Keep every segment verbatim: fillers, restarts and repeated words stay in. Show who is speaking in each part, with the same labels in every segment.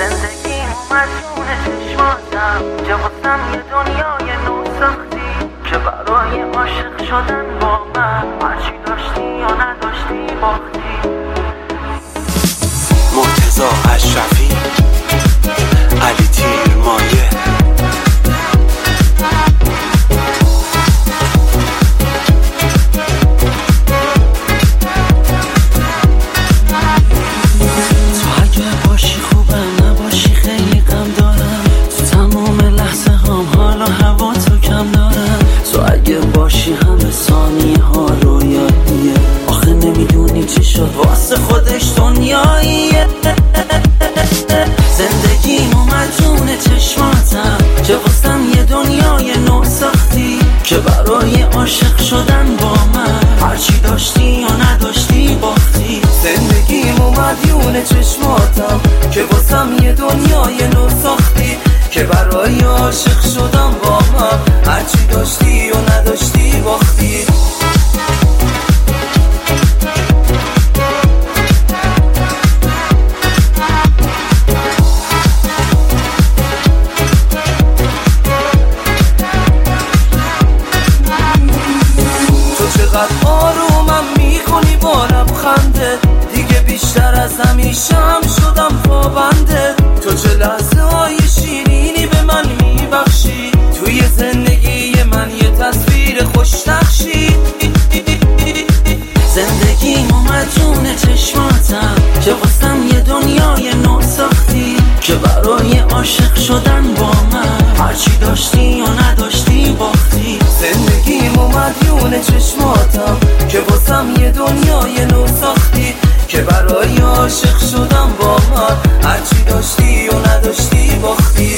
Speaker 1: زندگیم مجنون چشماتم که واسم یه دنیای نو ساختی که برای عاشق شدن با من هرچی داشتی یا نداشتی باختی.
Speaker 2: مرتضی اشرفی، علی تیرمایه.
Speaker 3: تو اگه باشی خوبه، نباشی خیلی غم دارم. تو تمام لحظه هم حالا هوا تو کم دارم. تو اگه باشی همه ثانیه ها رویاییه. آخه نمیدونی چی شد واسه خودش دنیاییه. زندگیم و مجنون چشماتم که واسم یه دنیای نو ساختی که برای عاشق شدن با من هرچی داشتی یا نداشتی باختی.
Speaker 4: زندگیم و مدیون چشماتم که واسم یه دنیای نو ساختی که برای عاشق شدن با من هرچی داشتی و نداشتی باختی. چقدر آرومم میکنی با لبخنده، دیگه بیشتر از همیشه هم شدم پابنده. تو چه لحظه های شیرینی به من میبخشی، توی زندگی من یه تصویر خوش نقشی.
Speaker 3: زندگیم و مجنون چشماتم که واسم یه دنیای نو ساختی که برای عاشق شدن با من هرچی داشتی یا نداشتی باختی.
Speaker 4: زندگیم و مدیون چشماتم که واسم یه دنیای نو ساختی که برای عاشق شدن با من هرچی داشتی و نداشتی باختی.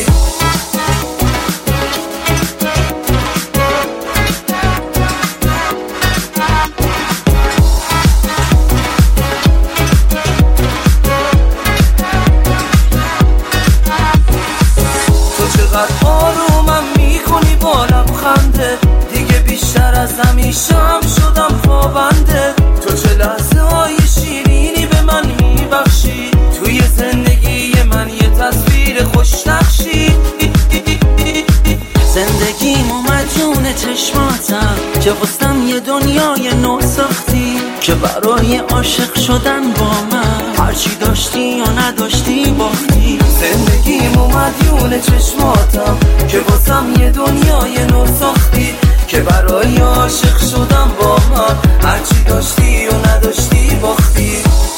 Speaker 4: چقدر آرومم میکنی با لبخنده، دیگه بیشتر از همیشه هم شدم پابنده. تو چه لحظه های شیرینی به من میبخشی، توی زندگی من یه تصویر خوش نقشی.
Speaker 3: زندگیم و مجنون چشماتم که واسم یه دنیای نو ساختی که برای عاشق شدن با من هرچی داشتی یا نداشتی باختی.
Speaker 4: زندگیم و مدیون چشماتم که واسم یه دنیای نو ساختی که برای عاشق شدن با من هرچی داشتی و نداشتی باختی.